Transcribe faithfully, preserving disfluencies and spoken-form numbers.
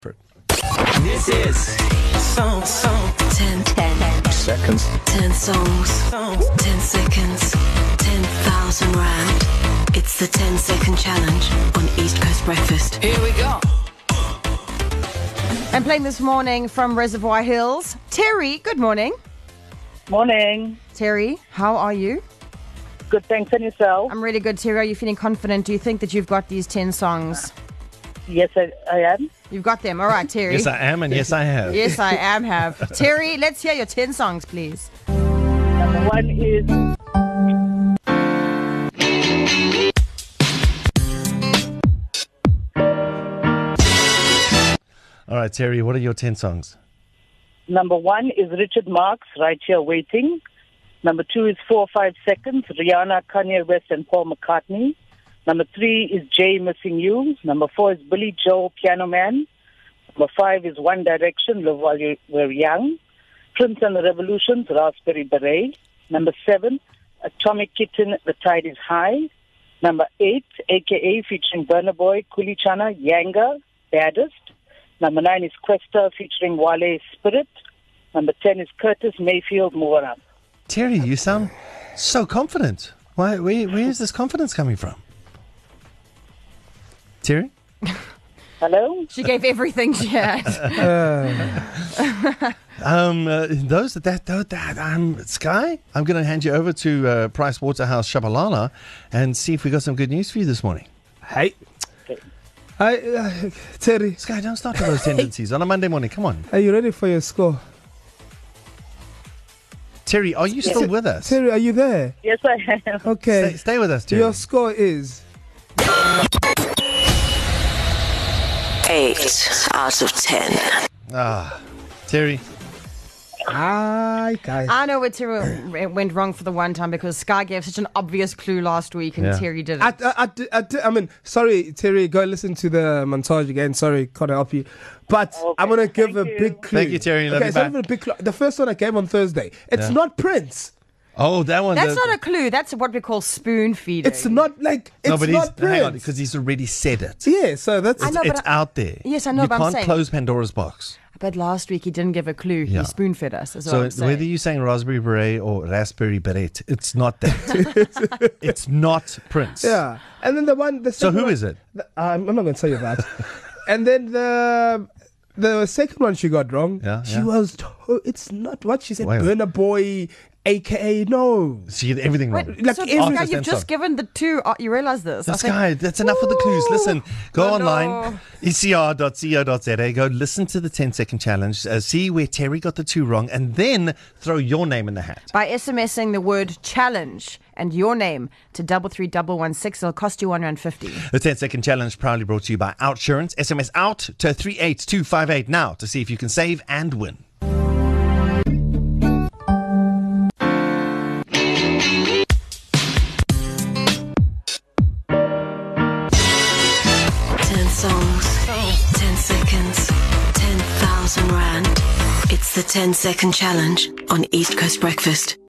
This is song, song. ten, ten seconds. ten songs. Songs. ten seconds. ten thousand rand. It's the ten second challenge on East Coast Breakfast. Here we go. I'm playing this morning from Reservoir Hills. Terry, good morning. Morning. Terry, how are you? Good, thanks. And yourself? I'm really good, Terry. Are you feeling confident? Do you think that you've got these ten songs? Yes, I, I am. You've got them. All right, Terry. Yes, I am, and yes, I have. Yes, I am have. Terry, let's hear your ten songs, please. Number one is All right, Terry, what are your ten songs? number one is Richard Marx, Right Here Waiting. Number two is Four or Five Seconds, Rihanna, Kanye West, and Paul McCartney. Number three is Jay, Missing You. Number four is Billy Joel, Piano Man. Number five is One Direction, Live While You Were Young. Prince and the Revolutions, Raspberry Beret. Number seven, Atomic Kitten, The Tide is High. Number eight, A K A featuring Burna Boy, Kulichana, Yanga, Baddest. Number nine is Questa featuring Wale, Spirit. Number ten is Curtis Mayfield, Move Up. Terry, you sound so confident. Why? Where, where is this confidence coming from? Terry? Hello? She gave everything she had. Um, uh, those that that that um, Sky. I'm going to hand you over to uh, Price Waterhouse Shabalala and see if we got some good news for you this morning. Hey. Hi, uh, Terry. Sky, don't start with those tendencies on a Monday morning. Come on, Are you ready for your score? Terry. Are you still with us? Terry, are you there? Yes, I am. Okay. Stay, stay with us, Terry. Your score is Eight out of ten. Ah, Terry. Hi, guys. I know where Terry went wrong for the one time because Sky gave such an obvious clue last week and Yeah. Terry didn't. I, I, I, I, I mean, sorry, Terry, go listen to the montage again. Sorry, can't help you. But Okay, I'm going to give a thank you. big clue. Thank you, Terry. Love Okay, you it's not back. even a big clue. The first one I gave on Thursday. It's Yeah. not Prince. Oh, that one. That's the, not a clue. That's what we call spoon feeding. It's not like, it's no, but not he's Prince. hang on because he's already said it. Yeah, so that's... I know, It's but I- out there. Yes, I know, You but I'm can't saying- close Pandora's box. But last week he didn't give a clue. Yeah. He spoon fed us. Is what So I'm saying. whether you're saying raspberry beret or raspberry beret, it's not that. It's not Prince. Yeah. And then the one... The So second who one- is it? The, I'm, I'm not going to tell you that. And then the the second one she got wrong. Yeah, she yeah. was... To- it's not what she said. Wait. Burna Boy, A K A No. She get everything wrong. Wait, Like so every- Sky, Artist you've and just song. given the two. Uh, you realize this? I That's think- guy. That's enough of the clues. Listen, go Oh, online, no. e c r dot co dot z a. Go listen to the ten second challenge. Uh, see where Terry got the two wrong, and then throw your name in the hat. By SMSing the word challenge and your name to double three double one six, it'll cost you one rand fifty. The ten second challenge proudly brought to you by Outsurance. S M S out to three eight two five eight now to see if you can save and win. Ten songs. Ten seconds. Ten thousand rand. It's the ten second challenge on East Coast Breakfast.